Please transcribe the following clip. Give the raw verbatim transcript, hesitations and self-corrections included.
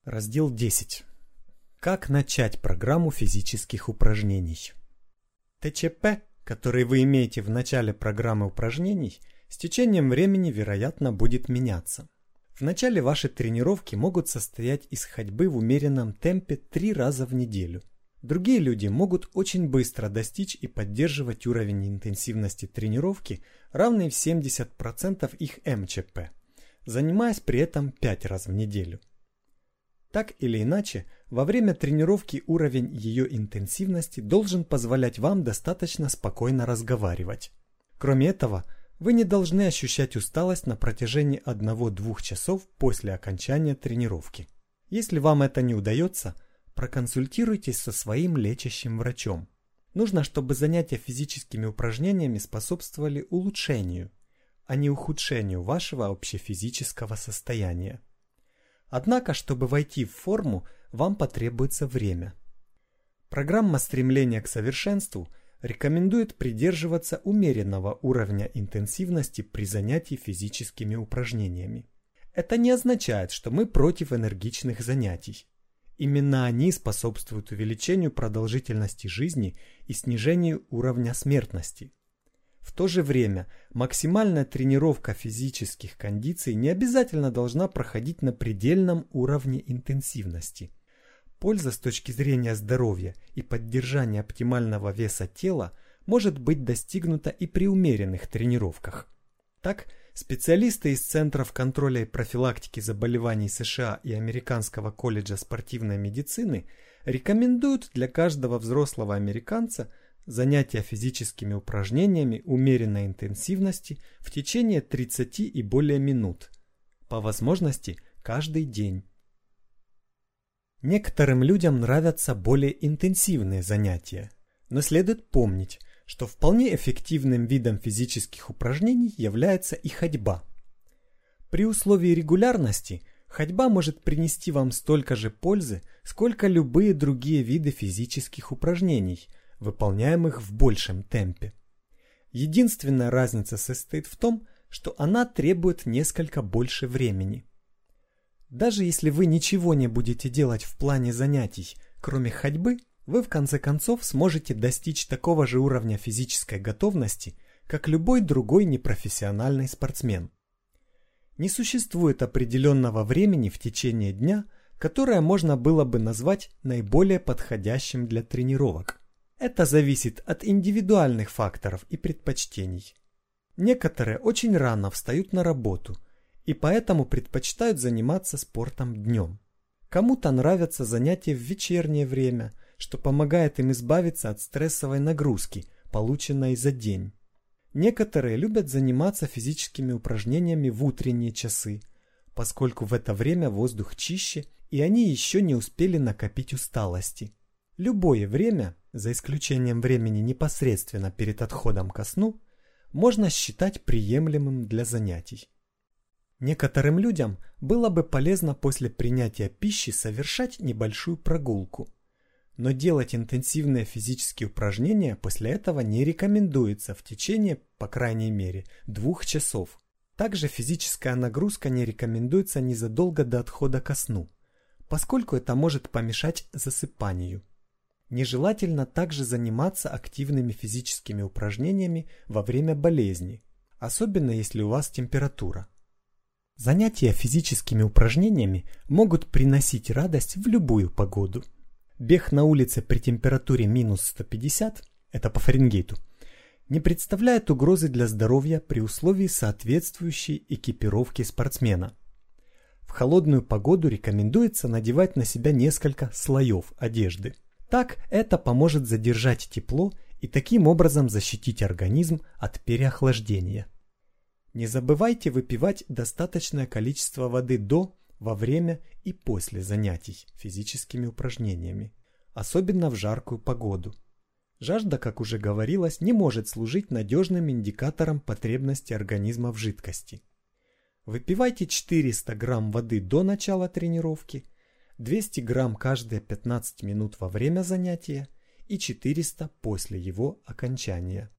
Раздел десять. Как начать программу физических упражнений? ТЧП, который вы имеете в начале программы упражнений, с течением времени, вероятно, будет меняться. В начале ваши тренировки могут состоять из ходьбы в умеренном темпе три раза в неделю. Другие люди могут очень быстро достичь и поддерживать уровень интенсивности тренировки, равный в семьдесят процентов их МЧП, занимаясь при этом пять раз в неделю. Так или иначе, во время тренировки уровень ее интенсивности должен позволять вам достаточно спокойно разговаривать. Кроме этого, вы не должны ощущать усталость на протяжении одного-двух часов после окончания тренировки. Если вам это не удается, проконсультируйтесь со своим лечащим врачом. Нужно, чтобы занятия физическими упражнениями способствовали улучшению, а не ухудшению вашего общефизического состояния. Однако, чтобы войти в форму, вам потребуется время. Программа стремления к совершенству рекомендует придерживаться умеренного уровня интенсивности при занятии физическими упражнениями. Это не означает, что мы против энергичных занятий. Именно они способствуют увеличению продолжительности жизни и снижению уровня смертности. В то же время максимальная тренировка физических кондиций не обязательно должна проходить на предельном уровне интенсивности. Польза с точки зрения здоровья и поддержания оптимального веса тела может быть достигнута и при умеренных тренировках. Так, специалисты из Центров контроля и профилактики заболеваний США и Американского колледжа спортивной медицины рекомендуют для каждого взрослого американца занятия физическими упражнениями умеренной интенсивности в течение тридцати и более минут, по возможности каждый день. Некоторым людям нравятся более интенсивные занятия, но следует помнить, что вполне эффективным видом физических упражнений является и ходьба. При условии регулярности ходьба может принести вам столько же пользы, сколько любые другие виды физических упражнений, выполняемых в большем темпе. Единственная разница состоит в том, что она требует несколько больше времени. Даже если вы ничего не будете делать в плане занятий, кроме ходьбы, вы в конце концов сможете достичь такого же уровня физической готовности, как любой другой непрофессиональный спортсмен. Не существует определенного времени в течение дня, которое можно было бы назвать наиболее подходящим для тренировок. Это зависит от индивидуальных факторов и предпочтений. Некоторые очень рано встают на работу и поэтому предпочитают заниматься спортом днем. Кому-то нравятся занятия в вечернее время, что помогает им избавиться от стрессовой нагрузки, полученной за день. Некоторые любят заниматься физическими упражнениями в утренние часы, поскольку в это время воздух чище и они еще не успели накопить усталости. Любое время, за исключением времени непосредственно перед отходом ко сну, можно считать приемлемым для занятий. Некоторым людям было бы полезно после принятия пищи совершать небольшую прогулку, но делать интенсивные физические упражнения после этого не рекомендуется в течение, по крайней мере, двух часов. Также физическая нагрузка не рекомендуется незадолго до отхода ко сну, поскольку это может помешать засыпанию. Нежелательно также заниматься активными физическими упражнениями во время болезни, особенно если у вас температура. Занятия физическими упражнениями могут приносить радость в любую погоду. Бег на улице при температуре минус сто пятьдесят, это по Фаренгейту, не представляет угрозы для здоровья при условии соответствующей экипировки спортсмена. В холодную погоду рекомендуется надевать на себя несколько слоев одежды. Так это поможет задержать тепло и таким образом защитить организм от переохлаждения. Не забывайте выпивать достаточное количество воды до, во время и после занятий физическими упражнениями, особенно в жаркую погоду. Жажда, как уже говорилось, не может служить надежным индикатором потребности организма в жидкости. Выпивайте четыреста грамм воды до начала тренировки, двести грамм каждые пятнадцать минут во время занятия и четыреста после его окончания.